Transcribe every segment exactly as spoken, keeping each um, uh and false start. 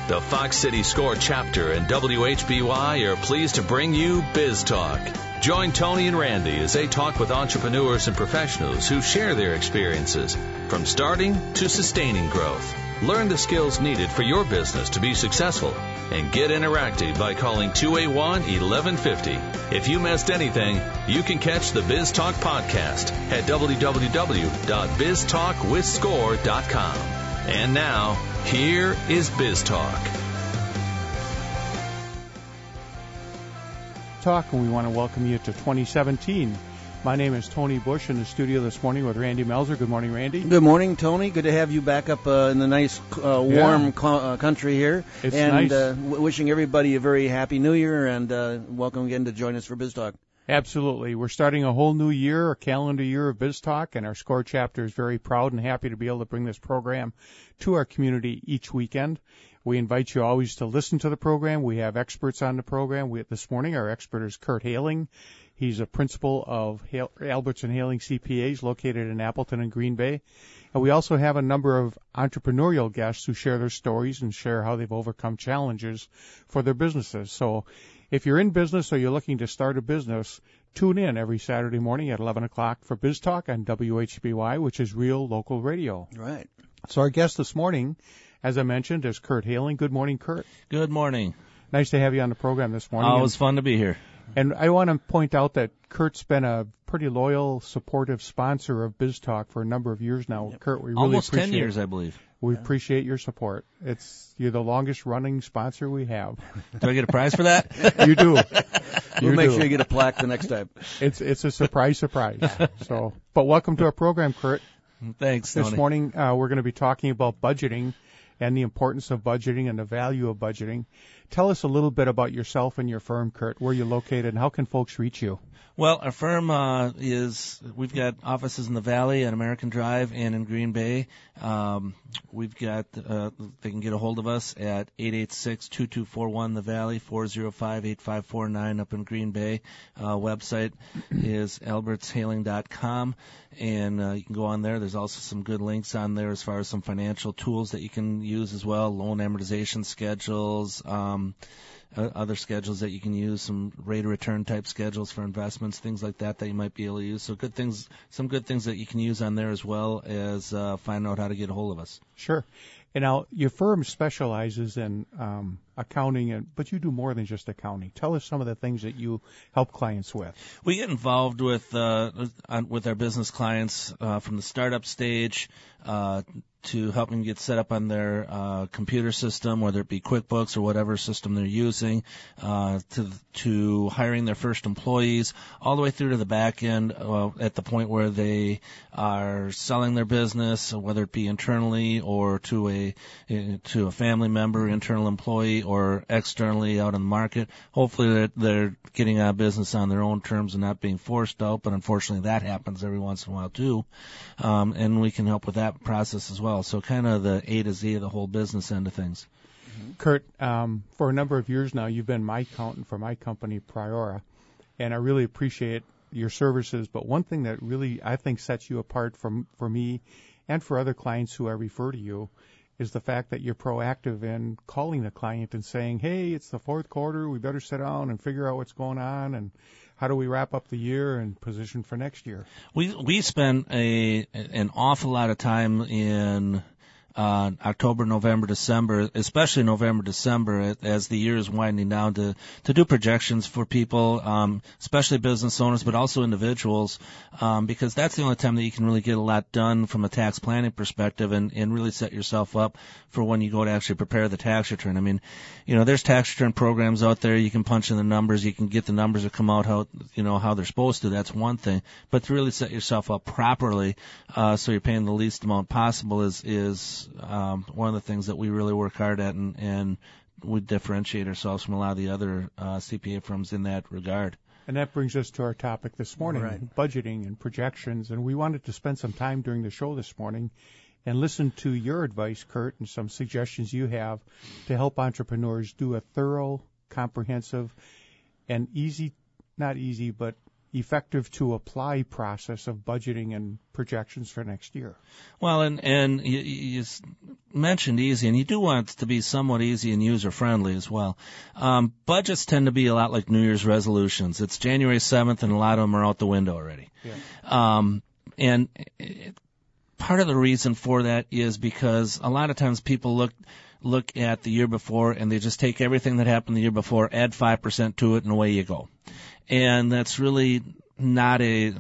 The Fox City Score chapter and W H B Y are pleased to bring you Biz Talk. Join Tony and Randy as they talk with entrepreneurs and professionals who share their experiences from starting to sustaining growth. Learn the skills needed for your business to be successful and get interactive by calling two eight one, eleven fifty. If you missed anything, you can catch the Biz Talk podcast at w w w dot biz talk with score dot com. And now, here is Biz Talk. Talk, and we want to welcome you to twenty seventeen. My name is Tony Bush in the studio this morning with Randy Melzer. Good morning, Randy. Good morning, Tony. Good to have you back up uh, in the nice, uh, warm Yeah. co- uh, country here. It's and nice. uh, w- wishing everybody a very happy New Year, and uh, welcome again to join us for Biz Talk. Absolutely. We're starting a whole new year, a calendar year of Biz Talk, and our SCORE chapter is very proud and happy to be able to bring this program to our community each weekend. We invite you always to listen to the program. We have experts on the program. We, this morning, our expert is Kurt Haling. He's a principal of Hale, Alberts and Haling C P As located in Appleton and Green Bay. And we also have a number of entrepreneurial guests who share their stories and share how they've overcome challenges for their businesses. So if you're in business or you're looking to start a business, tune in every Saturday morning at eleven o'clock for Biz Talk on W H B Y, which is real local radio. Right. So our guest this morning, as I mentioned, is Kurt Haling. Good morning, Kurt. Good morning. Nice to have you on the program this morning. Always fun to be here. And I want to point out that Kurt's been a pretty loyal, supportive sponsor of Biz Talk for a number of years now. Yep. Kurt, we really Almost appreciate ten years, I believe. We Yeah. appreciate your support. It's you're the longest running sponsor we have. Do I get a prize for that? You do. We'll You make do. sure you get a plaque the next time. It's it's a surprise, surprise. So, but welcome to our program, Kurt. Thanks, This Tony. morning uh, we're going to be talking about budgeting and the importance of budgeting and the value of budgeting. Tell us a little bit about yourself and your firm, Kurt. Where you're located and how can folks reach you? Well, our firm uh, is, we've got offices in the Valley at American Drive and in Green Bay. Um, we've got, uh, they can get a hold of us at eight eight six, two two four one, the Valley, four oh five, eight five four nine up in Green Bay. Uh, website is alberts haling dot com, and uh, you can go on there. There's also some good links on there as far as some financial tools that you can use as well, loan amortization schedules, um, Uh, other schedules that you can use, some rate of return type schedules for investments, things like that that you might be able to use. So good things, some good things that you can use on there as well as uh, find out how to get a hold of us. Sure. And now your firm specializes in um, accounting, and but you do more than just accounting. Tell us some of the things that you help clients with. We get involved with uh, on, with our business clients uh, from the startup stage uh, to help them get set up on their uh, computer system, whether it be QuickBooks or whatever system they're using, uh, to to hiring their first employees, all the way through to the back end uh, at the point where they are selling their business, whether it be internally or to a to a family member, internal employee, or externally out in the market. Hopefully they're, they're getting out of business on their own terms and not being forced out, but unfortunately that happens every once in a while too. Um, and we can help with that process as well. So kind of the A to Z of the whole business end of things. Kurt, um, for a number of years now, you've been my accountant for my company, Priora, and I really appreciate your services. But one thing that really I think sets you apart from for me and for other clients who I refer to you is the fact that you're proactive in calling the client and saying, hey, it's the fourth quarter, we better sit down and figure out what's going on and how do we wrap up the year and position for next year. We we spend a an awful lot of time in uh, October, November, December, especially November, December, as the year is winding down, to to do projections for people, um, especially business owners, but also individuals, um, because that's the only time that you can really get a lot done from a tax planning perspective and, and really set yourself up for when you go to actually prepare the tax return. I mean, you know, there's tax return programs out there. You can punch in the numbers. You can get the numbers to come out how, you know, how they're supposed to. That's one thing. But to really set yourself up properly, uh, so you're paying the least amount possible is, is, um, one of the things that we really work hard at, and, and we differentiate ourselves from a lot of the other, uh, C P A firms in that regard. And that brings us to our topic this morning, Right. budgeting and projections. And we wanted to spend some time during the show this morning and listen to your advice, Kurt, and some suggestions you have to help entrepreneurs do a thorough, comprehensive, and easy, not easy, but effective to apply process of budgeting and projections for next year. Well, and and you, you mentioned easy, and you do want it to be somewhat easy and user friendly as well. Um, budgets tend to be a lot like New Year's resolutions. It's January seventh, and a lot of them are out the window already. Yeah. Um, and it, part of the reason for that is because a lot of times people look look at the year before and they just take everything that happened the year before, add five percent to it, and away you go. And that's really not a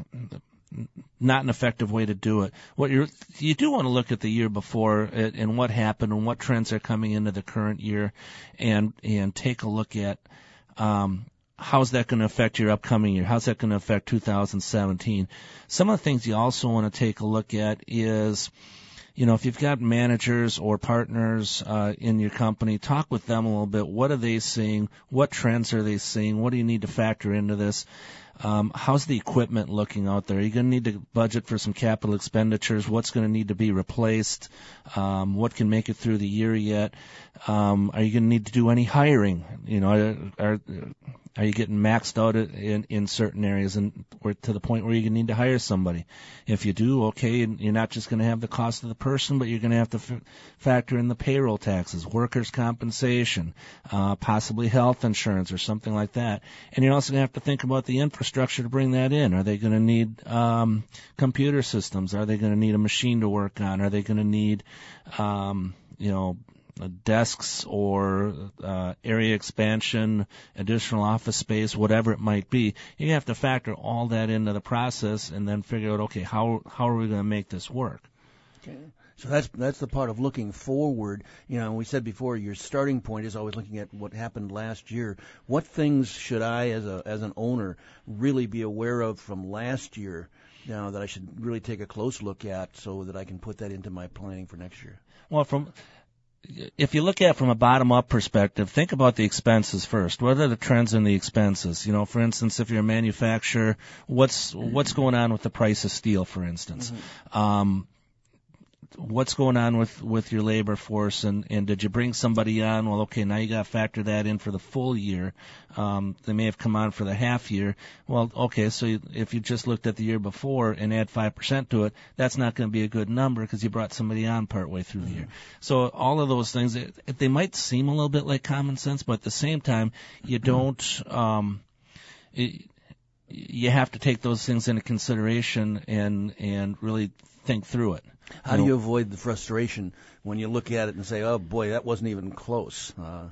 not an effective way to do it. What you you do want to look at the year before and, and what happened and what trends are coming into the current year, and and take a look at um, how's that going to affect your upcoming year? How's that going to affect two thousand seventeen? Some of the things you also want to take a look at is, you know, if you've got managers or partners uh, in your company, talk with them a little bit. What are they seeing? What trends are they seeing? What do you need to factor into this? Um, how's the equipment looking out there? Are you going to need to budget for some capital expenditures? What's going to need to be replaced? Um, what can make it through the year yet? Um, are you going to need to do any hiring? You know, are, are are you getting maxed out in in certain areas, and or to the point where you need to hire somebody? If you do, okay, you're not just going to have the cost of the person, but you're going to have to f- factor in the payroll taxes, workers' compensation, uh, possibly health insurance or something like that. And you're also going to have to think about the infrastructure to bring that in. Are they going to need um, computer systems? Are they going to need a machine to work on? Are they going to need, um, you know, desks or uh, area expansion, additional office space, whatever it might be? You have to factor all that into the process and then figure out, okay, how how are we going to make this work? Okay. So that's that's the part of looking forward. You know, we said before, your starting point is always looking at what happened last year. What things should I, as a as an owner, really be aware of from last year, you know, that I should really take a close look at so that I can put that into my planning for next year? Well, from if you look at it from a bottom-up perspective, think about the expenses first. What are the trends in the expenses? You know, for instance, if you're a manufacturer, what's what's going on with the price of steel, for instance? Mm-hmm. Um, what's going on with, with your labor force, and, and did you bring somebody on? Well, okay, now you got to factor that in for the full year. Um, they may have come on for the half year. Well, okay, so you, if you just looked at the year before and add five percent to it, that's not going to be a good number because you brought somebody on partway through the year. So all of those things, it, they might seem a little bit like common sense, but at the same time, you don't, um, it, you have to take those things into consideration and, and really think through it. How do you avoid the frustration when you look at it and say, oh, boy, that wasn't even close? Uh,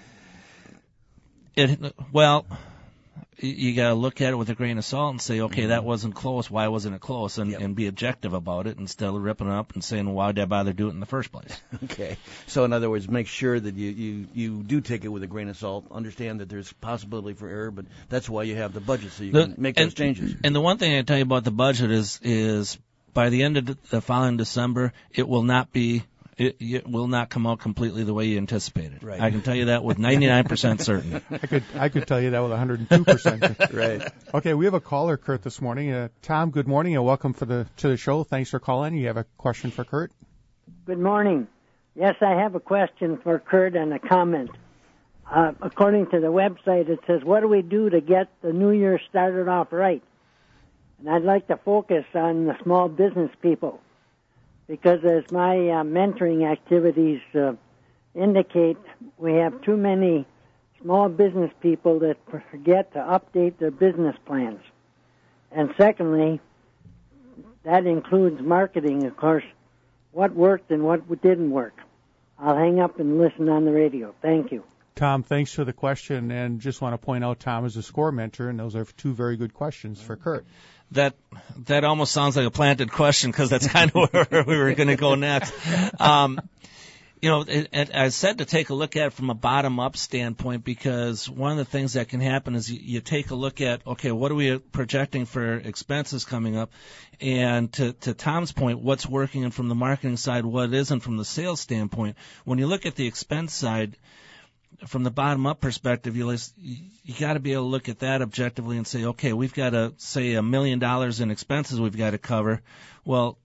it, well, you got to look at it with a grain of salt and say, okay, that wasn't close. Why wasn't it close? And, yep. and be objective about it instead of ripping it up and saying, well, why did I bother doing it in the first place? Okay. So, in other words, make sure that you, you, you do take it with a grain of salt. Understand that there's possibility for error, but that's why you have the budget, so you the, can make those and, changes. And the one thing I tell you about the budget is is by the end of the following December, it will not be, it, it will not come out completely the way you anticipated. Right. I can tell you that with ninety-nine percent certainty. I could I could tell you that with one hundred two percent. Right. Okay, we have a caller, Kurt, this morning. Uh, Tom, good morning and welcome for the to the show. Thanks for calling. You have a question for Kurt? Good morning. Yes, I have a question for Kurt and a comment. Uh, according to the website, it says, what do we do to get the new year started off right? And I'd like to focus on the small business people, because as my uh, mentoring activities uh, indicate, we have too many small business people that forget to update their business plans. And secondly, that includes marketing, of course, what worked and what didn't work. I'll hang up and listen on the radio. Thank you. Tom, thanks for the question, and just want to point out Tom is a SCORE mentor, and those are two very good questions for Kurt. That that almost sounds like a planted question, because that's kind of where we were going to go next. Um, you know, it, it, I said to take a look at it from a bottom-up standpoint, because one of the things that can happen is you, you take a look at, okay, what are we projecting for expenses coming up? And to, to Tom's point, what's working, and from the marketing side, what isn't from the sales standpoint. When you look at the expense side, from the bottom-up perspective, you you got to be able to look at that objectively and say, okay, we've got to say a million dollars in expenses we've got to cover. Well,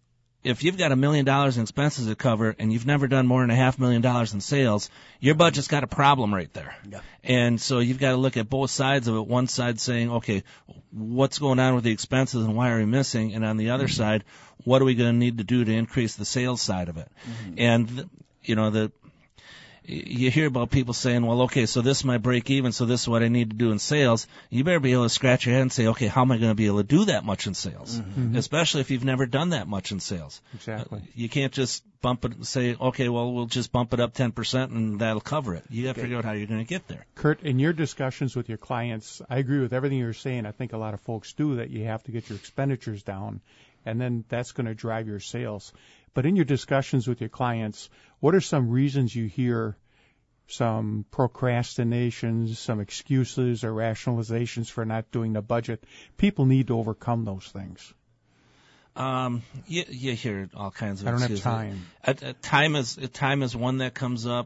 if you've got a million dollars in expenses to cover and you've never done more than a half million dollars in sales, your budget's got a problem right there. Yeah. And so you've got to look at both sides of it. One side saying, okay, what's going on with the expenses and why are we missing? And on the other mm-hmm. side, what are we going to need to do to increase the sales side of it? Mm-hmm. And, you know, the you hear about people saying, well, okay, so this is my break even, so this is what I need to do in sales. You better be able to scratch your head and say, okay, how am I going to be able to do that much in sales? Mm-hmm. Especially if you've never done that much in sales. Exactly. Uh, you can't just bump it and say, okay, well, we'll just bump it up ten percent and that'll cover it. You have to figure out how you're going to get there. Kurt, in your discussions with your clients, I agree with everything you're saying. I think a lot of folks do that. You have to get your expenditures down, and then that's going to drive your sales. But in your discussions with your clients, what are some reasons you hear some procrastinations, some excuses or rationalizations for not doing the budget? People need to overcome those things. Um, you, you hear all kinds of I don't excuses. have time. Uh, uh, time is uh, time is one that comes up.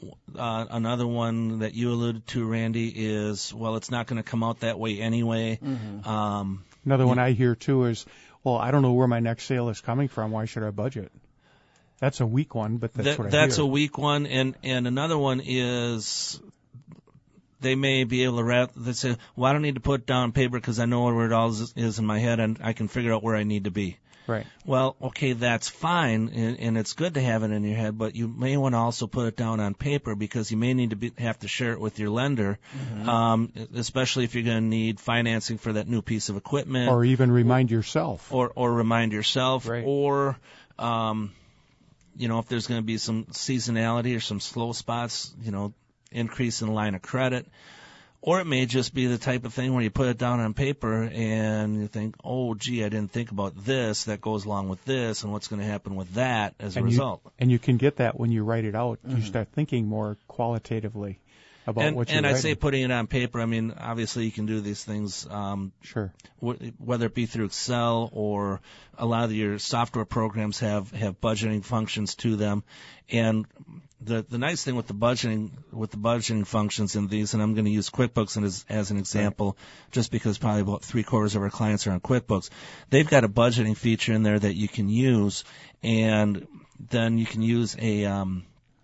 Uh, another one that you alluded to, Randy, is, well, it's not going to come out that way anyway. Mm-hmm. Um, another one I hear too is, well, I don't know where my next sale is coming from. Why should I budget? That's a weak one, but that's that, what I That's hear. a weak one, and and another one is they may be able to wrap. They say, "Well, I don't need to put it down on paper because I know where it all is, is in my head, and I can figure out where I need to be." Right. Well, okay, that's fine, and, and it's good to have it in your head, but you may want to also put it down on paper because you may need to be, have to share it with your lender, mm-hmm. um, especially if you're going to need financing for that new piece of equipment, or even remind yourself, or or remind yourself, right. or um, you know, if there's going to be some seasonality or some slow spots, you know, increase in line of credit. Or it may just be the type of thing where you put it down on paper and you think, oh, gee, I didn't think about this. That goes along with this, and what's going to happen with that as a and result. You, and you can get that when you write it out. Mm-hmm. You start thinking more qualitatively about and, what you're And I writing. say putting it on paper. I mean, obviously you can do these things, um, sure. w- whether it be through Excel or a lot of your software programs have, have budgeting functions to them. And the the nice thing with the budgeting with the budgeting functions in these, and I'm going to use QuickBooks as, as an example, right. just because probably about three quarters of our clients are on QuickBooks. They've got a budgeting feature in there that you can use, and then you can use a um,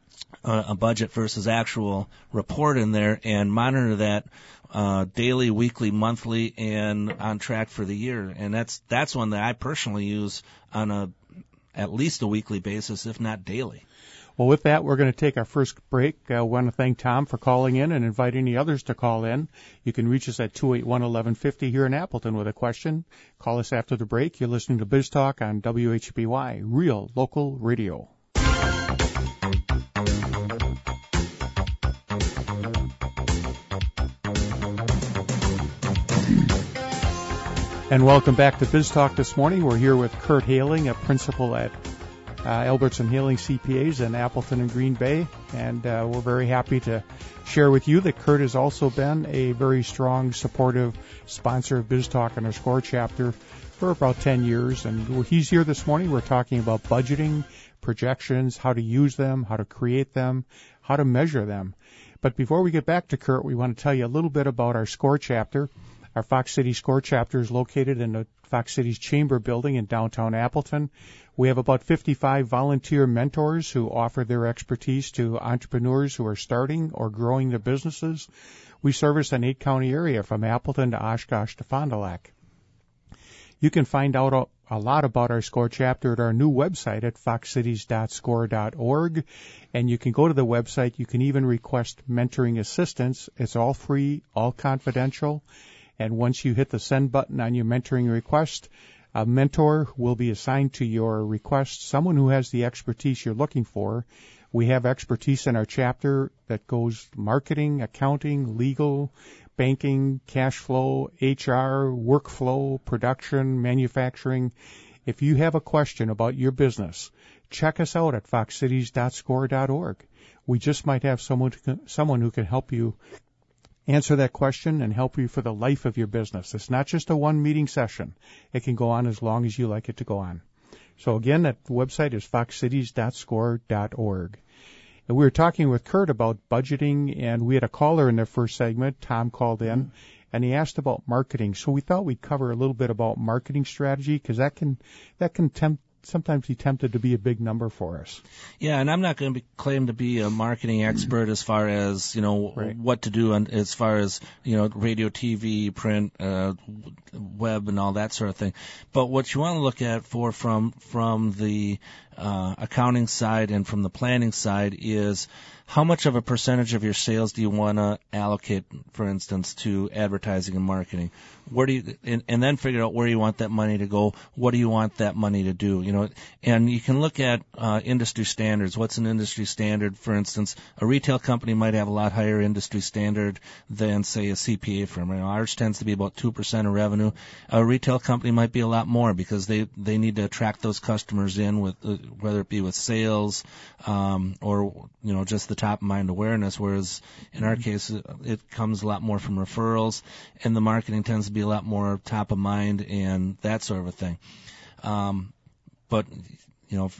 a, a budget versus actual report in there and monitor that uh, daily, weekly, monthly, and on track for the year. And that's that's one that I personally use on a at least a weekly basis, if not daily. Well, with that, we're going to take our first break. I uh, want to thank Tom for calling in and invite any others to call in. You can reach us at two eight one, one one five zero here in Appleton with a question. Call us after the break. You're listening to Biz Talk on W H B Y, Real Local Radio. And welcome back to Biz Talk this morning. We're here with Kurt Haling, a principal at Uh, Albertson Haling C P As in Appleton and Green Bay, and uh, we're very happy to share with you that Kurt has also been a very strong, supportive sponsor of Biz Talk and our SCORE chapter for about ten years, and he's here this morning. We're talking about budgeting, projections, how to use them, how to create them, how to measure them. But before we get back to Kurt, we want to tell you a little bit about our SCORE chapter. Our Fox City SCORE chapter is located in the Fox City's Chamber building in downtown Appleton. We have about fifty-five volunteer mentors who offer their expertise to entrepreneurs who are starting or growing their businesses. We service an eight-county area from Appleton to Oshkosh to Fond du Lac. You can find out a, a lot about our SCORE chapter at our new website at fox cities dot score dot org, and you can go to the website. You can even request mentoring assistance. It's all free, all confidential, and once you hit the send button on your mentoring request, a mentor will be assigned to your request, someone who has the expertise you're looking for. We have expertise in our chapter that goes marketing, accounting, legal, banking, cash flow, H R, workflow, production, manufacturing. If you have a question about your business, check us out at fox cities dot score dot org. We just might have someone to, someone who can help you answer that question and help you for the life of your business. It's not just a one-meeting session. It can go on as long as you like it to go on. So again, that website is fox cities dot score dot org. And we were talking with Kurt about budgeting, and we had a caller in the first segment. Tom called in, mm-hmm. and he asked about marketing. So we thought we'd cover a little bit about marketing strategy, because that can that can tempt sometimes be tempted to be a big number for us. Yeah, and I'm not going to be, claim to be a marketing expert as far as, you know, right. what to do on, as far as, you know, radio, T V, print, uh, web, and all that sort of thing. But what you want to look at for from from the uh, accounting side and from the planning side is how much of a percentage of your sales do you want to allocate, for instance, to advertising and marketing? Where do you, and, and then figure out where you want that money to go. What do you want that money to do? You know, and you can look at uh, industry standards. What's an industry standard? For instance, a retail company might have a lot higher industry standard than, say, a C P A firm. You know, ours tends to be about two percent of revenue. A retail company might be a lot more because they they need to attract those customers in with, uh, whether it be with sales um, or you know just the top of mind awareness. Whereas in our case, it comes a lot more from referrals, and the marketing tends to be a lot more top of mind and that sort of a thing. Um, but you know,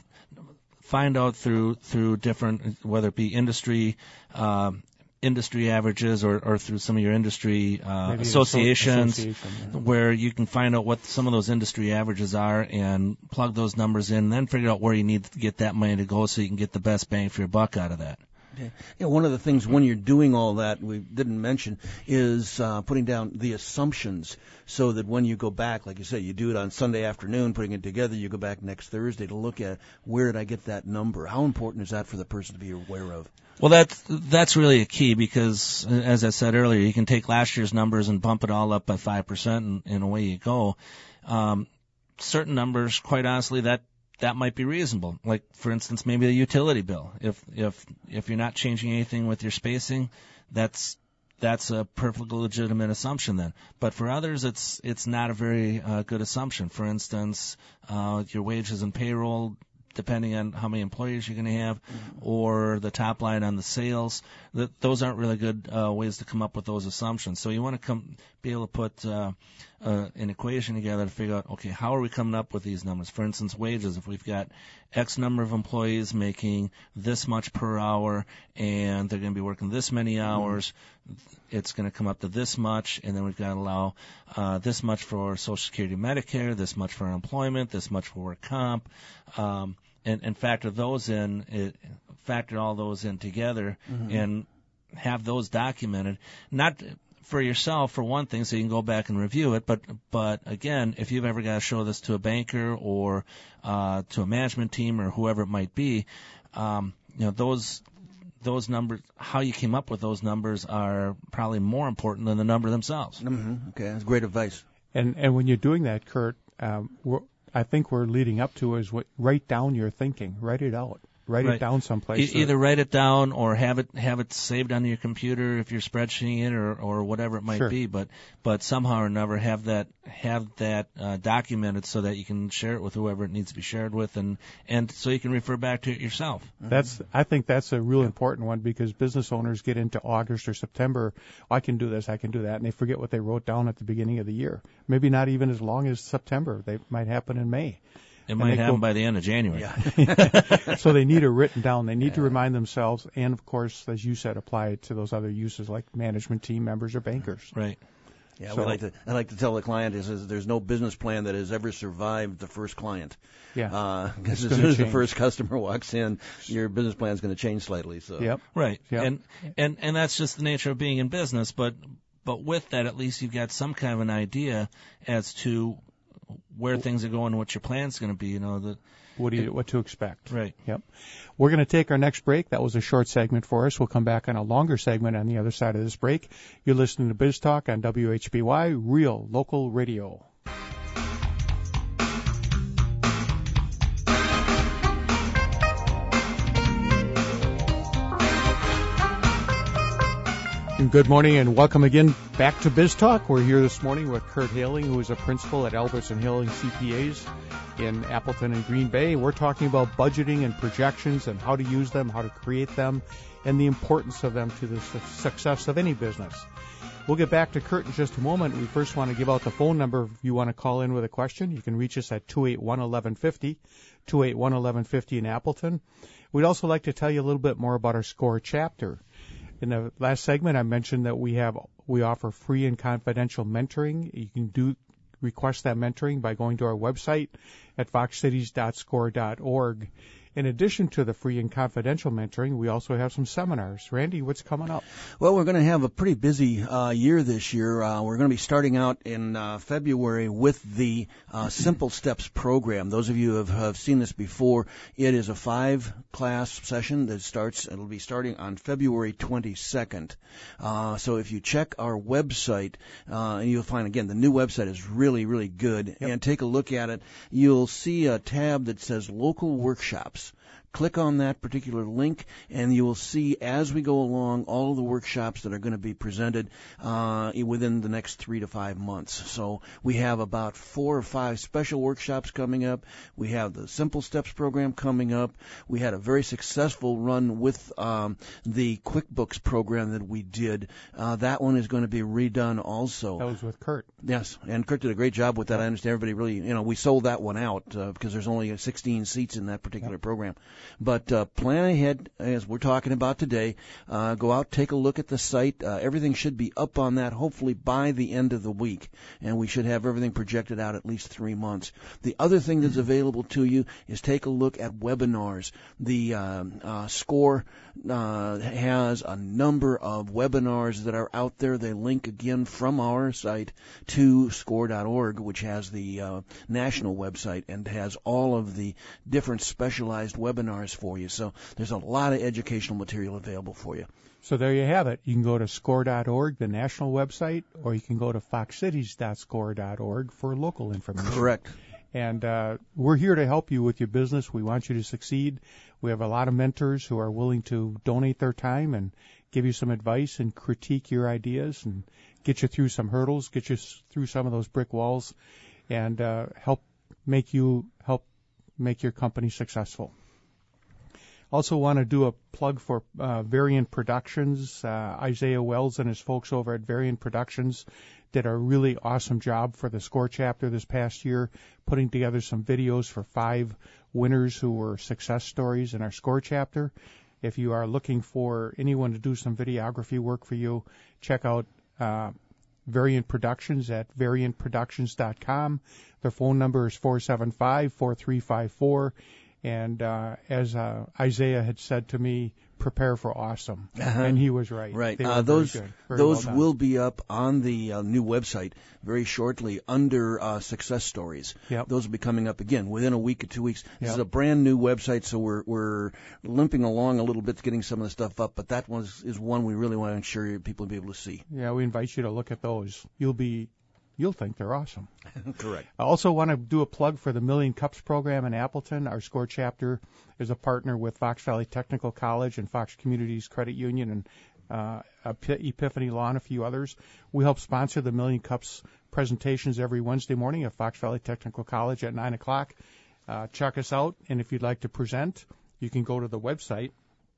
find out through through different, whether it be industry uh, industry averages or, or through some of your industry uh, associations, association, yeah. where you can find out what some of those industry averages are and plug those numbers in, and then figure out where you need to get that money to go so you can get the best bang for your buck out of that. Yeah. Yeah, one of the things when you're doing all that we didn't mention is uh, putting down the assumptions so that when you go back, like you said, you do it on Sunday afternoon, putting it together, you go back next Thursday to look at where did I get that number? How important is that for the person to be aware of? Well, that's, that's really a key because, as I said earlier, you can take last year's numbers and bump it all up by five percent and, and away you go. Um, certain numbers, quite honestly, that that might be reasonable. Like, for instance, maybe the utility bill. If if if you're not changing anything with your spacing, that's that's a perfectly legitimate assumption then. But for others, it's it's not a very uh, good assumption. For instance, uh, your wages and payroll, depending on how many employees you're going to have, mm-hmm. or the top line on the sales, that those aren't really good uh, ways to come up with those assumptions. So you want to come be able to put uh, uh, an equation together to figure out, okay, how are we coming up with these numbers? For instance, wages. If we've got X number of employees making this much per hour, and they're going to be working this many hours, mm-hmm. it's going to come up to this much, and then we've got to allow uh, this much for Social Security, Medicare, this much for unemployment, this much for work comp. Um, And, and factor those in, it, factor all those in together, mm-hmm. and have those documented. Not for yourself, for one thing, so you can go back and review it. But, but again, if you've ever got to show this to a banker or uh, to a management team or whoever it might be, um, you know, those those numbers, how you came up with those numbers, are probably more important than the number themselves. Mm-hmm. Okay, that's great advice. And and when you're doing that, Kurt, um, we're, I think we're leading up to is what, write down your thinking, write it out, write right. it down someplace. E- either write it down or have it have it saved on your computer if you're spreadsheeting it, or, or whatever it might sure. be. But but somehow or another have that have that uh, documented so that you can share it with whoever it needs to be shared with, and and so you can refer back to it yourself. That's I think that's a real important one, because business owners get into August or September. Oh, I can do this, I can do that, and they forget what they wrote down at the beginning of the year. Maybe not even as long as September. They might happen in May. It might happen go, by the end of January. Yeah. So they need it written down. They need yeah. to remind themselves, and of course, as you said, apply it to those other uses like management team members or bankers. Right. Yeah, so, we like to. I like to tell the client is, is there's no business plan that has ever survived the first client. Yeah. Because uh, as soon as the first customer walks in, your business plan is going to change slightly. So. Yep. Right. Yep. And and and that's just the nature of being in business. But but with that, at least you've got some kind of an idea as to where things are going and what your plan's going to be. You know the. What do you, what to expect? Right. Yep. We're going to take our next break. That was a short segment for us. We'll come back on a longer segment on the other side of this break. You're listening to Biz Talk on W H B Y, Real Local Radio. And good morning and welcome again back to Biz Talk. We're here this morning with Kurt Haling, who is a principal at Albertson Haling C P As in Appleton and Green Bay. We're talking about budgeting and projections and how to use them, how to create them, and the importance of them to the success of any business. We'll get back to Kurt in just a moment. We first want to give out the phone number. If you want to call in with a question, you can reach us at two eight one, eleven fifty, two eight one, eleven fifty in Appleton. We'd also like to tell you a little bit more about our SCORE chapter. In the last segment, I mentioned that we have we offer free and confidential mentoring. You can do request that mentoring by going to our website at fox cities dot score dot org. In addition to the free and confidential mentoring, we also have some seminars. Randy, what's coming up? Well, we're going to have a pretty busy uh, year this year. Uh, we're going to be starting out in uh, February with the uh, Simple Steps program. Those of you who have, have seen this before, it is a five-class session that starts, it'll be starting on February twenty-second. Uh, so if you check our website, uh, you'll find, again, the new website is really, really good. Yep. And take a look at it. You'll see a tab that says Local Workshops. Click on that particular link, and you will see as we go along all of the workshops that are going to be presented uh, within the next three to five months. So we have about four or five special workshops coming up. We have the Simple Steps program coming up. We had a very successful run with um, the QuickBooks program that we did. Uh, that one is going to be redone also. That was with Kurt. Yes, and Kurt did a great job with that. I understand everybody really, you know, we sold that one out uh, because there's only sixteen seats in that particular yep. program. But uh, plan ahead, as we're talking about today. Uh, go out, take a look at the site. Uh, everything should be up on that hopefully by the end of the week, and we should have everything projected out at least three months. The other thing that's available to you is take a look at webinars. The uh, uh, SCORE uh, has a number of webinars that are out there. They link again from our site to score dot org, which has the uh, national website and has all of the different specialized webinars for you. So there's a lot of educational material available for you. So there you have it. You can go to score dot org, the national website, or you can go to fox cities dot score dot org for local information. Correct. And uh, we're here to help you with your business. We want you to succeed. We have a lot of mentors who are willing to donate their time and give you some advice and critique your ideas and get you through some hurdles, get you through some of those brick walls, and uh, help make you help make your company successful. Also want to do a plug for uh, Variant Productions. Uh, Isaiah Wells and his folks over at Variant Productions did a really awesome job for the SCORE chapter this past year, putting together some videos for five winners who were success stories in our SCORE chapter. If you are looking for anyone to do some videography work for you, check out uh, Variant Productions at variant productions dot com. Their phone number is four seven five, four three five four. And uh, as uh, Isaiah had said to me, prepare for awesome. Uh-huh. And he was right. Right. They uh, were those very good. Very those well will be up on the uh, new website very shortly under uh, success stories. Yep. Those will be coming up again within a week or two weeks. This yep. is a brand new website, so we're we're limping along a little bit getting some of the stuff up, but that one is, is one we really want to ensure people will be able to see. Yeah, we invite you to look at those. You'll be You'll think they're awesome. Correct. I also want to do a plug for the Million Cups program in Appleton. Our SCORE chapter is a partner with Fox Valley Technical College and Fox Communities Credit Union and uh, Epiphany Law and a few others. We help sponsor the Million Cups presentations every Wednesday morning at Fox Valley Technical College at nine o'clock. Uh, check us out, and if you'd like to present, you can go to the website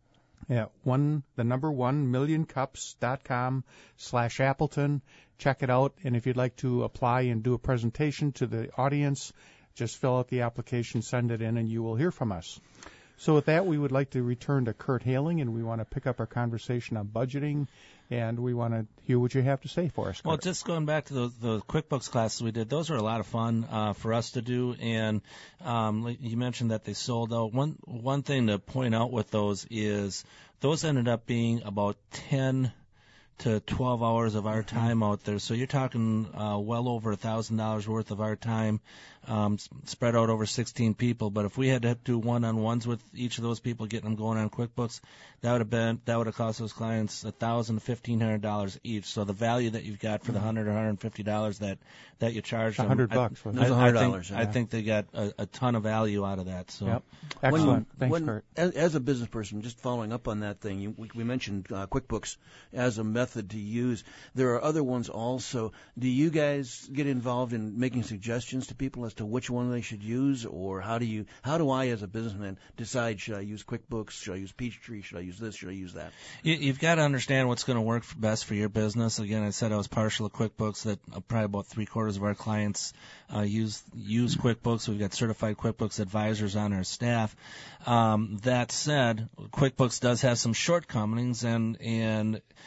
at one, the number one, million cups dot com slash Appleton. Check it out, and if you'd like to apply and do a presentation to the audience, just fill out the application, send it in, and you will hear from us. So with that, we would like to return to Kurt Haling, and we want to pick up our conversation on budgeting, and we want to hear what you have to say for us, Kurt. Well, just going back to the, the QuickBooks classes we did, those were a lot of fun uh, for us to do, and um, like you mentioned that they sold out. One, one thing to point out with those is those ended up being about ten to twelve hours of our time out there. So you're talking uh, well over one thousand dollars worth of our time um, spread out over sixteen people. But if we had to do one-on-ones with each of those people, getting them going on QuickBooks, that would have been that would have cost those clients one thousand dollars to fifteen hundred dollars each. So the value that you've got for the one hundred dollars or one hundred fifty dollars that, that you charge them, one hundred bucks. I, It was one hundred dollars. I, think, Yeah. I think they got a, a ton of value out of that. So. Yep. Excellent. When, Thanks, when, Kurt. As, as a business person, just following up on that thing, you, we, we mentioned uh, QuickBooks as a method to use. There are other ones also. Do you guys get involved in making suggestions to people as to which one they should use, or how do you, how do I, as a businessman, decide should I use QuickBooks, should I use Peachtree, should I use this, should I use that? You, you've got to understand what's going to work best for your business. Again, I said I was partial to QuickBooks. That uh, probably about three quarters of our clients uh, use use QuickBooks. We've got certified QuickBooks advisors on our staff. Um, that said, QuickBooks does have some shortcomings, and and if as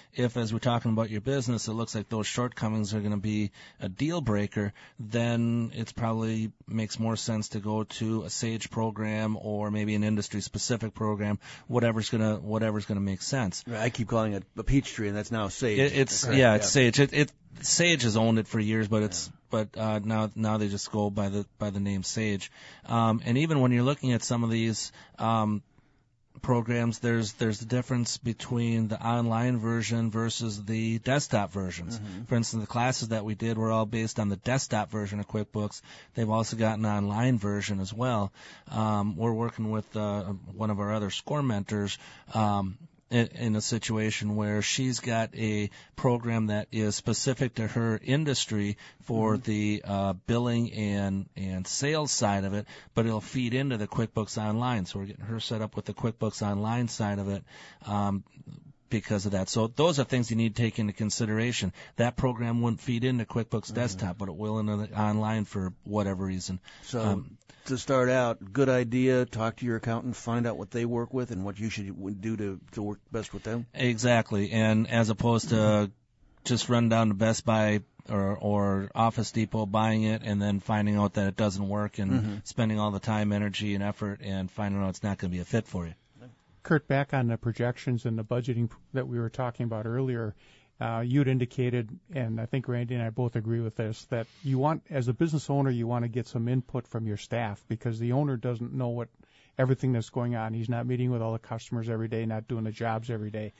as we're talking about your business, it looks like those shortcomings are going to be a deal breaker, then it probably makes more sense to go to a SAGE program or maybe an industry specific program, whatever's going to whatever's going to make sense. I keep calling it a Peachtree, and that's now SAGE. It, it's Correct. yeah, it's yeah. SAGE. It, it SAGE has owned it for years, but it's yeah. but uh, now now they just go by the by the name SAGE. Um, and even when you're looking at some of these um, programs, there's there's the difference between the online version versus the desktop versions. Mm-hmm. For instance, the classes that we did were all based on the desktop version of QuickBooks. They've also got an online version as well. Um, we're working with uh, one of our other SCORE mentors um, in, in a situation where she's got a program that is specific to her industry for mm-hmm. the uh, billing and and sales side of it, but it'll feed into the QuickBooks Online. So we're getting her set up with the QuickBooks Online side of it um, because of that. So those are things you need to take into consideration. That program wouldn't feed into QuickBooks mm-hmm. Desktop, but it will into the online for whatever reason. So um, to start out, good idea, talk to your accountant, find out what they work with and what you should do to, to work best with them. Exactly. And as opposed to mm-hmm. just run down to Best Buy or, or Office Depot buying it and then finding out that it doesn't work and mm-hmm. spending all the time, energy, and effort and finding out it's not going to be a fit for you. Kurt, back on the projections and the budgeting that we were talking about earlier, uh, you'd indicated, and I think Randy and I both agree with this, that you want, as a business owner, you want to get some input from your staff because the owner doesn't know what everything that's going on. He's not meeting with all the customers every day, not doing the jobs every day.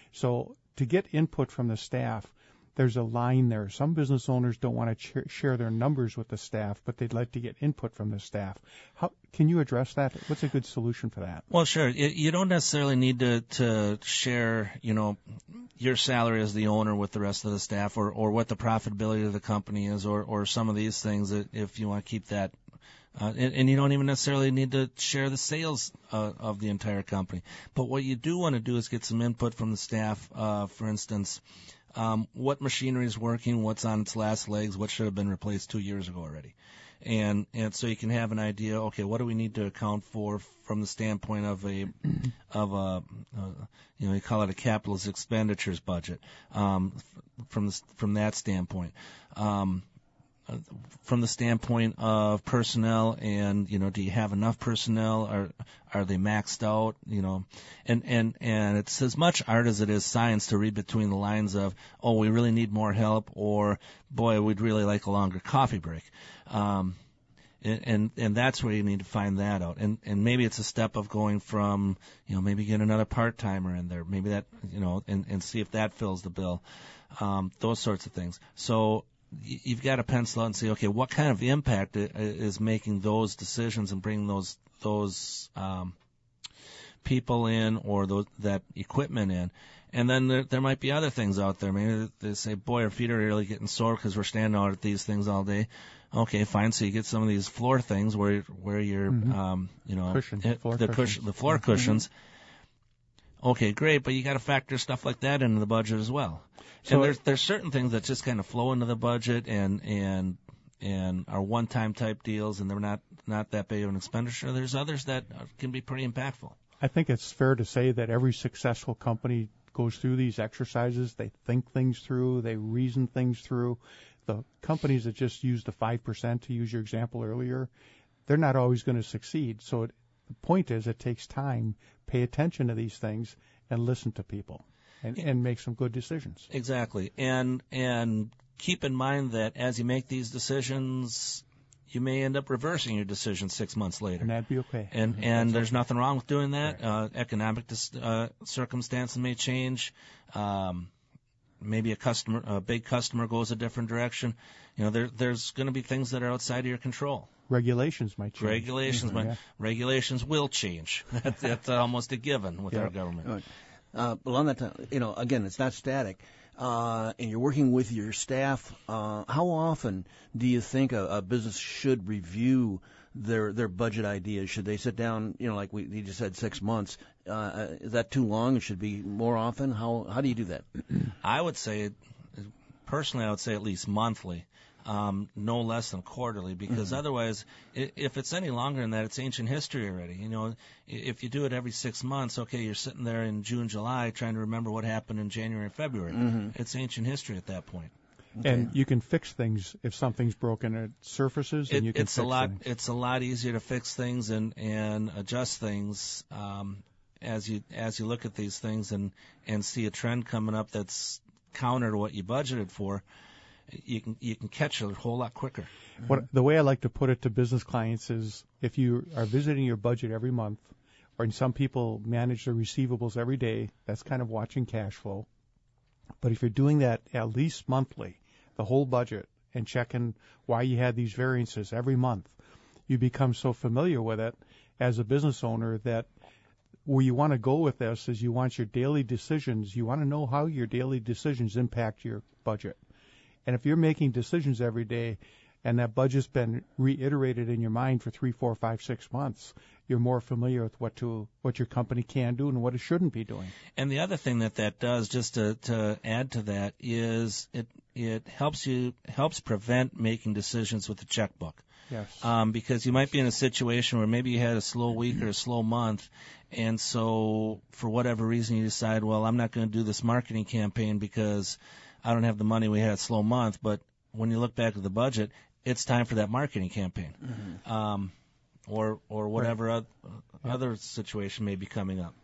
So to get input from the staff, there's a line there. Some business owners don't want to ch- share their numbers with the staff, but they'd like to get input from the staff. How can you address that? What's a good solution for that? Well, sure. You don't necessarily need to, to share, you know, your salary as the owner with the rest of the staff, or, or what the profitability of the company is, or, or some of these things that if you want to keep that. Uh, and, and you don't even necessarily need to share the sales uh, of the entire company. But what you do want to do is get some input from the staff. Uh, for instance, Um, what machinery is working, what's on its last legs, what should have been replaced two years ago already. And and so you can have an idea, okay, what do we need to account for from the standpoint of a, of a, uh, you know, you call it a capital expenditures budget, um, from the, from that standpoint. Um, Uh, from the standpoint of personnel, and you know, do you have enough personnel? Are are they maxed out? You know, and and and it's as much art as it is science to read between the lines of, oh, we really need more help, or boy, we'd really like a longer coffee break. Um, and, and and that's where you need to find that out. And and maybe it's a step of going from, you know, maybe get another part timer in there, maybe that, you know, and and see if that fills the bill. Um, those sorts of things. So you've got to pencil out and say, okay, what kind of impact is making those decisions and bringing those those um, people in, or those, that equipment in. And then there, there might be other things out there. Maybe they say, boy, our feet are really getting sore because we're standing out at these things all day. Okay, fine. So you get some of these floor things where where you're, mm-hmm. um, you know, Cushion, it, floor the cushions. cushion, the floor mm-hmm. cushions. Okay, great, but you got to factor stuff like that into the budget as well. So and there's there's certain things that just kind of flow into the budget and and and are one-time type deals, and they're not not that big of an expenditure. There's others that can be pretty impactful. I think it's fair to say that every successful company goes through these exercises. They think things through. They reason things through. The companies that just use the five percent, to use your example earlier, they're not always going to succeed. So it, the point is, it takes time. Pay attention to these things and listen to people, and, and make some good decisions. Exactly. And and keep in mind that as you make these decisions, you may end up reversing your decision six months later. And that'd be okay. And and there's nothing wrong with doing that. Right. Uh, economic dis- uh, circumstances may change. Um, maybe a customer, a big customer goes a different direction. You know, there there's going to be things that are outside of your control. Regulations might change. Regulations mm-hmm, might, yeah. regulations will change. That's, that's almost a given with yeah. our government. Right. Uh, well, on that time, you know, again, it's not static. Uh, and you're working with your staff. Uh, how often do you think a, a business should review their their budget ideas? Should they sit down, you know, like we you just said, six months? Uh, is that too long? It should be more often. How how do you do that? I would say, personally, I would say at least monthly. um, no less than quarterly, because Mm-hmm. otherwise, i- if it's any longer than that, it's ancient history already. You know, i- if you do it every six months, okay, you're sitting there in June, July, trying to remember what happened in January and February. Mm-hmm. It's ancient history at that point. And you can fix things if something's broken. It surfaces, and It, you can it's fix a lot. things. It's a lot easier to fix things and and adjust things um, as you as you look at these things and and see a trend coming up that's counter to what you budgeted for. You can you can catch it a whole lot quicker. What the way I like to put it to business clients is, if you are visiting your budget every month, or some people manage their receivables every day, that's kind of watching cash flow. But if you're doing that at least monthly, the whole budget, and checking why you had these variances every month, you become so familiar with it as a business owner that where you want to go with this is you want your daily decisions, you want to know how your daily decisions impact your budget. And if you're making decisions every day and that budget's been reiterated in your mind for three, four, five, six months, you're more familiar with what to what your company can do and what it shouldn't be doing. And the other thing that that does, just to, to add to that, is it it helps you helps prevent making decisions with the checkbook. Yes. Um, because you might be in a situation where maybe you had a slow week or a slow month, and so for whatever reason you decide, well, I'm not going to do this marketing campaign because I don't have the money we had a slow month. But when you look back at the budget, it's time for that marketing campaign, mm-hmm. um, or or whatever right. other, other situation may be coming up.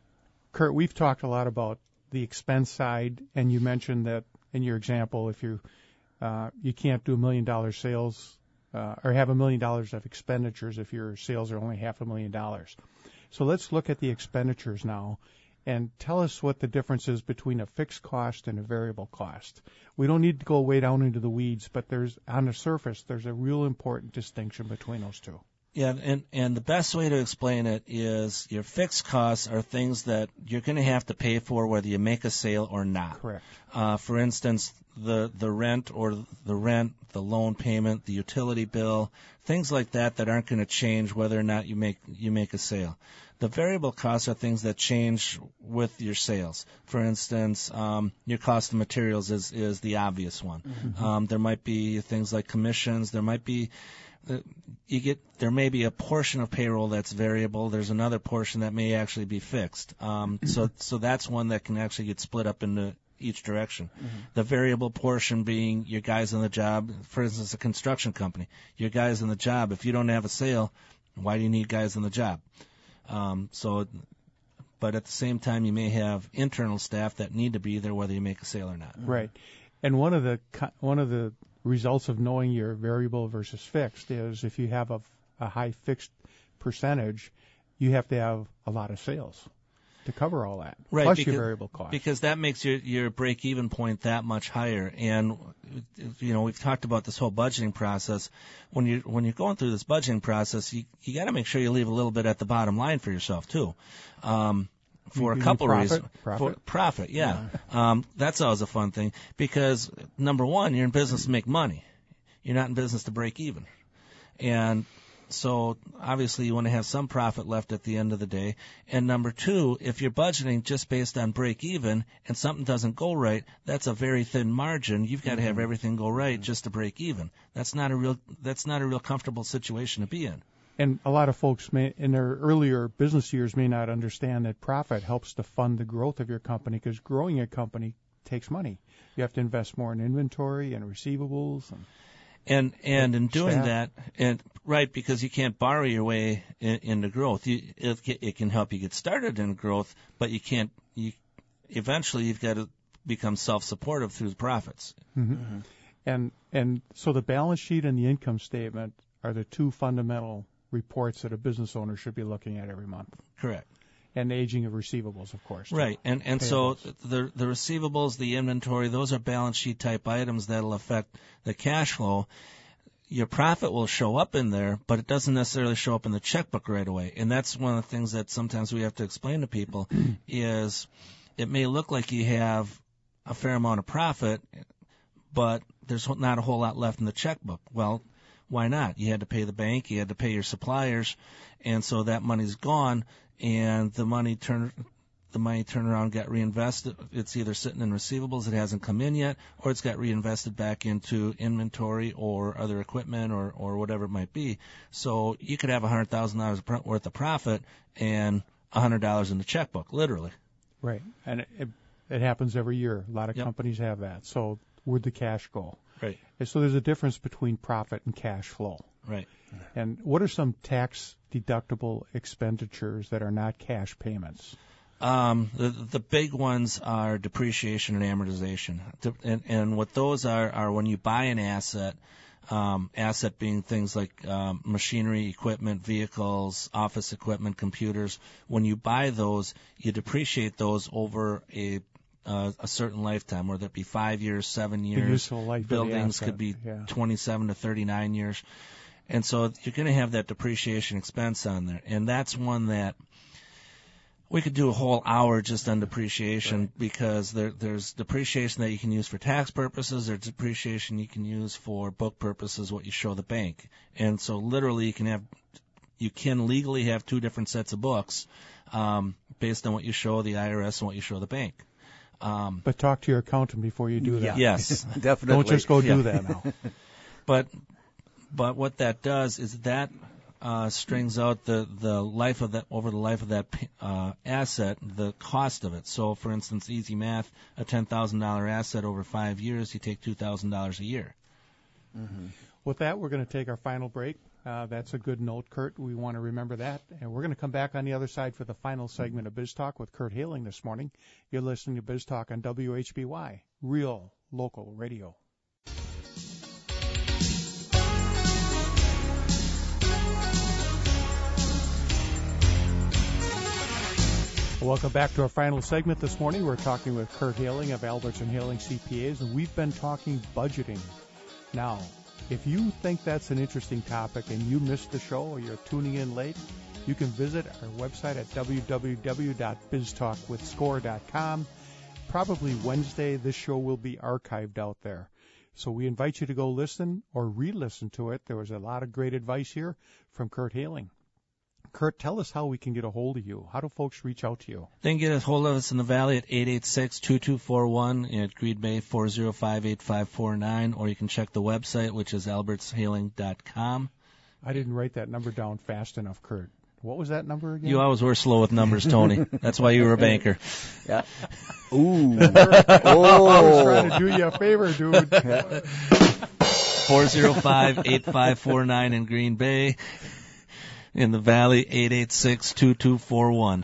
Kurt, we've talked a lot about the expense side, and you mentioned that in your example, if you uh, you can't do a million dollar sales uh, or have a million dollars of expenditures if your sales are only half a million dollars. So let's look at the expenditures now. And tell us what the difference is between a fixed cost and a variable cost. We don't need to go way down into the weeds, but there's on the surface, there's a real important distinction between those two. Yeah, and and the best way to explain it is your fixed costs are things that you're going to have to pay for whether you make a sale or not. Correct. Uh, for instance, the the rent or the rent, the loan payment, the utility bill, things like that that aren't going to change whether or not you make you make a sale. The variable costs are things that change with your sales. For instance, um, your cost of materials is is the obvious one. Mm-hmm. Um, there might be things like commissions. There might be Uh, you get there may be a portion of payroll that's variable. There's another portion that may actually be fixed. Um, so so that's one that can actually get split up into each direction. Mm-hmm. The variable portion being your guys on the job. For instance, a construction company. Your guys on the job. If you don't have a sale, why do you need guys on the job? Um, so, but at the same time, you may have internal staff that need to be there whether you make a sale or not. Right. And one of the one of the results of knowing your variable versus fixed is if you have a, a high fixed percentage, you have to have a lot of sales to cover all that, right, plus because, your variable cost. Because that makes your, your break-even point that much higher. And, you know, we've talked about this whole budgeting process. When you when you're going through this budgeting process, you you got to make sure you leave a little bit at the bottom line for yourself too. Um, For you a couple profit? reasons. Profit? For profit, yeah. yeah. Um, that's always a fun thing because, number one, you're in business to make money. You're not in business to break even. And so, obviously, you want to have some profit left at the end of the day. And number two, if you're budgeting just based on break even and something doesn't go right, that's a very thin margin. You've got to have everything go right just to break even. That's not a real, that's not a real comfortable situation to be in. And a lot of folks may, in their earlier business years may not understand that profit helps to fund the growth of your company, because growing a company takes money. You have to invest more in inventory and receivables. And and, and in doing staff. that, and right, because you can't borrow your way in, into growth. You, it, it can help you get started in growth, but you can't. You eventually you've got to become self-supportive through the profits. Mm-hmm. Mm-hmm. And and so the balance sheet and the income statement are the two fundamental reports that a business owner should be looking at every month. Correct. And the aging of receivables, of course. Right. And and so the the receivables, the inventory, those are balance sheet type items that'll affect the cash flow. Your profit will show up in there, but it doesn't necessarily show up in the checkbook right away. And that's one of the things that sometimes we have to explain to people is it may look like you have a fair amount of profit, but there's not a whole lot left in the checkbook. Well, why not? You had to pay the bank, you had to pay your suppliers, and so that money's gone, and the money turn, the money turned around, got reinvested. It's either sitting in receivables, it hasn't come in yet, or it's got reinvested back into inventory or other equipment or, or whatever it might be. So you could have one hundred thousand dollars worth of profit and one hundred dollars in the checkbook, literally. Right. And it, it, it happens every year. A lot of Yep. companies have that. So where'd the cash go? Right. And so there's a difference between profit and cash flow. Right. And what are some tax deductible expenditures that are not cash payments? Um, the the big ones are depreciation and amortization, and and what those are are when you buy an asset, um, asset being things like um, machinery, equipment, vehicles, office equipment, computers. When you buy those, you depreciate those over a uh, a certain lifetime, whether it be five years, seven years. The useful life of the Buildings asset, could be yeah. twenty-seven to thirty-nine years, and so you're going to have that depreciation expense on there, and that's one that. We could do a whole hour just on depreciation right. because there, there's depreciation that you can use for tax purposes. There's depreciation you can use for book purposes, what you show the bank. And so literally you can have, you can legally have two different sets of books um, based on what you show the I R S and what you show the bank. Um, but talk to your accountant before you do that. Yes. Definitely. Don't just go yeah. do that now. But but what that does is that Uh, strings out the, the life of that over the life of that uh, asset, the cost of it. So, for instance, easy math, a ten thousand dollar asset over five years, you take two thousand dollars a year. Mm-hmm. With that, we're going to take our final break. Uh, that's a good note, Kurt. We want to remember that. And we're going to come back on the other side for the final segment of Biz Talk with Kurt Haling this morning. You're listening to Biz Talk on W H B Y, real local radio. Welcome back to our final segment this morning. We're talking with Kurt Haling of Albertson Haling C P As, and we've been talking budgeting. Now, if you think that's an interesting topic and you missed the show or you're tuning in late, you can visit our website at w w w dot biz talk with score dot com. Probably Wednesday, this show will be archived out there. So we invite you to go listen or re-listen to it. There was a lot of great advice here from Kurt Haling. Kurt, tell us how we can get a hold of you. How do folks reach out to you? They can get a hold of us in the Valley at eight eight six, two two four one, at Green Bay four oh five, eight five four nine, or you can check the website, which is alberts haling dot com. I didn't write that number down fast enough, Kurt. What was that number again? You always were slow with numbers, Tony. That's why you were a banker. Yeah. Ooh. Oh. I was trying to do you a favor, dude. four oh five, eight five four nine in Green Bay. In the Valley, eight eight six, two two four one.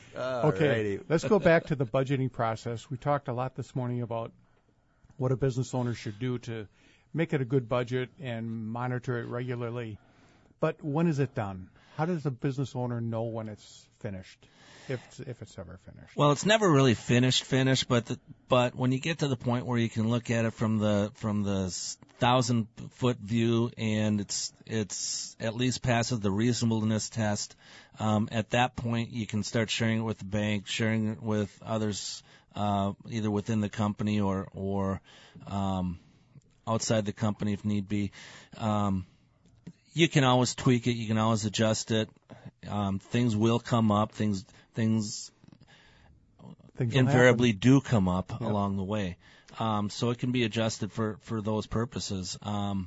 Okay, let's go back to the budgeting process. We talked a lot this morning about what a business owner should do to make it a good budget and monitor it regularly. But when is it done? How does a business owner know when it's finished, if it's, if it's ever finished? Well, it's never really finished, finished, but the, but when you get to the point where you can look at it from the from the thousand foot view and it's it's at least passes the reasonableness test, um, at that point you can start sharing it with the bank, sharing it with others, uh, either within the company or or um, outside the company if need be. Um, you can always tweak it. You can always adjust it. Um, things will come up. Things things, things invariably do come up yep. along the way. Um, so it can be adjusted for, for those purposes. Um,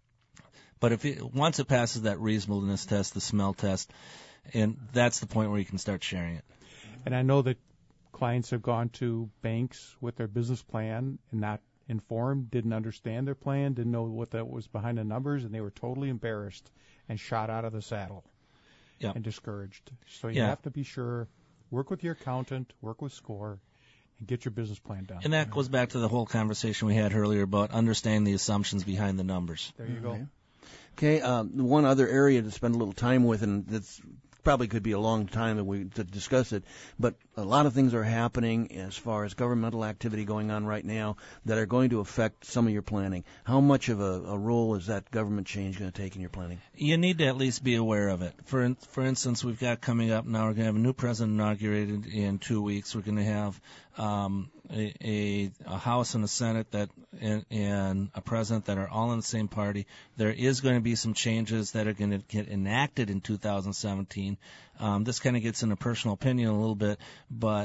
but if it, once it passes that reasonableness test, the smell test, and that's the point where you can start sharing it. And I know that clients have gone to banks with their business plan and not informed, didn't understand their plan, didn't know what that was behind the numbers, and they were totally embarrassed and shot out of the saddle yep. and discouraged. So you yeah. have to be sure, work with your accountant, work with SCORE, and get your business plan done. And that goes back to the whole conversation we had earlier about understanding the assumptions behind the numbers. There you go. Okay, um, one other area to spend a little time with, and that's probably could be a long time that we to discuss it, but a lot of things are happening as far as governmental activity going on right now that are going to affect some of your planning. How much of a, a role is that government change going to take in your planning? You need to at least be aware of it. For in, for instance, we've got coming up now, we're going to have a new president inaugurated in two weeks. We're going to have um, a, a, a House and a Senate that and, and a president that are all in the same party. There is going to be some changes that are going to get enacted in two thousand seventeen. Um, this kind of gets into personal opinion a little bit, but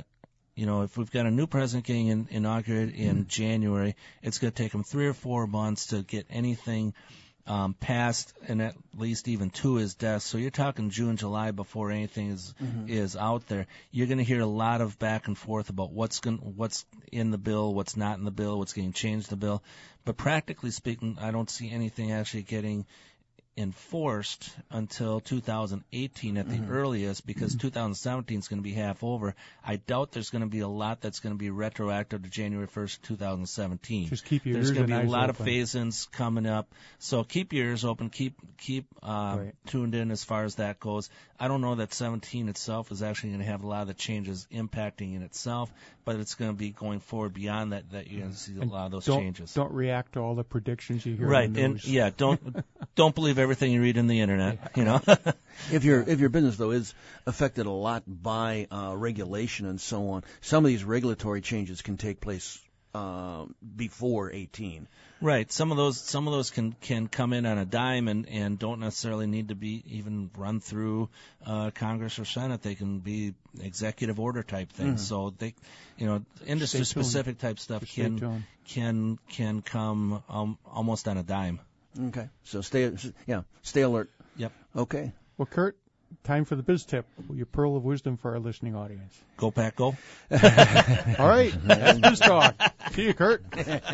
you know, if we've got a new president getting in, inaugurated in January, it's going to take him three or four months to get anything um, passed, and at least even to his desk. So you're talking June, July before anything is mm-hmm. is out there. You're going to hear a lot of back and forth about what's going, what's in the bill, what's not in the bill, what's getting changed in the bill. But practically speaking, I don't see anything actually getting enforced until two thousand eighteen at the mm-hmm. earliest, because mm-hmm. two thousand seventeen is going to be half over. I doubt there's going to be a lot that's going to be retroactive to January first, two thousand seventeen. Just keep your there's ears going to be and a lot open. of phase-ins coming up, so keep your ears open, keep keep uh, right. tuned in as far as that goes. I don't know that seventeen itself is actually going to have a lot of the changes impacting in itself, but it's going to be going forward beyond that that you're going to see a and lot of those don't, changes. Don't react to all the predictions you hear right, in the news. and yeah, don't don't believe everything you read in the internet. Yeah. You know, if your if your business though is affected a lot by uh, regulation and so on, some of these regulatory changes can take place uh, before eighteen. Right. Some of those some of those can, can come in on a dime and, and don't necessarily need to be even run through uh, Congress or Senate. They can be executive order type things. Mm-hmm. So they, you know, industry specific type stuff Just can can can come um, almost on a dime. Okay. So stay yeah stay alert. Yep. Okay. Well, Kurt, time for the biz tip. Your pearl of wisdom for our listening audience. Go Pack, go. All right. That's biz talk. See you, Kurt.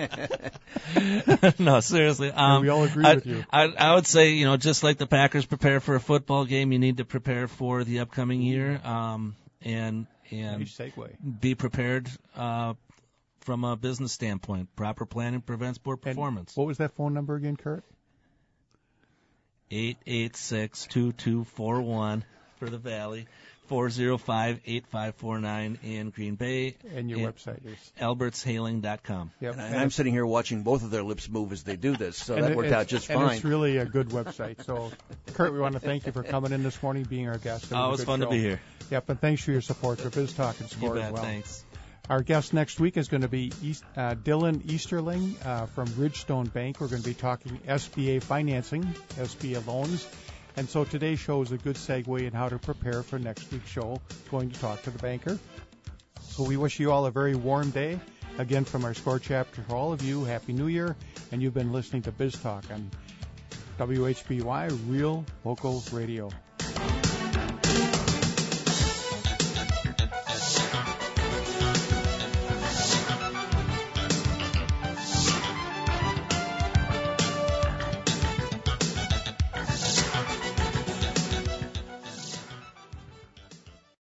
No, seriously. Um, we all agree I, with you. I, I would say, you know, just like the Packers prepare for a football game, you need to prepare for the upcoming year, um, and and nice segue. Be prepared uh, from a business standpoint. Proper planning prevents poor performance. And what was that phone number again, Kurt? eight eight six, two two four one for the Valley, four oh five, eight five four nine in Green Bay. And your website is? alberts hailing dot com. Yep. And, and I'm sitting here watching both of their lips move as they do this, so that worked out just and fine. And it's really a good website. So, Kurt, we want to thank you for coming in this morning, being our guest. It oh, it was fun show. to be here. Yep, and thanks for your support for Biz Talk and Score you bet, as well. Thanks. Our guest next week is going to be East, uh, Dylan Easterling uh, from Ridgestone Bank. We're going to be talking S B A financing, S B A loans. And so today's show is a good segue in how to prepare for next week's show, going to talk to the banker. So we wish you all a very warm day. Again, from our Score chapter for all of you, Happy New Year. And you've been listening to Biz Talk on W H B Y Real Local Radio.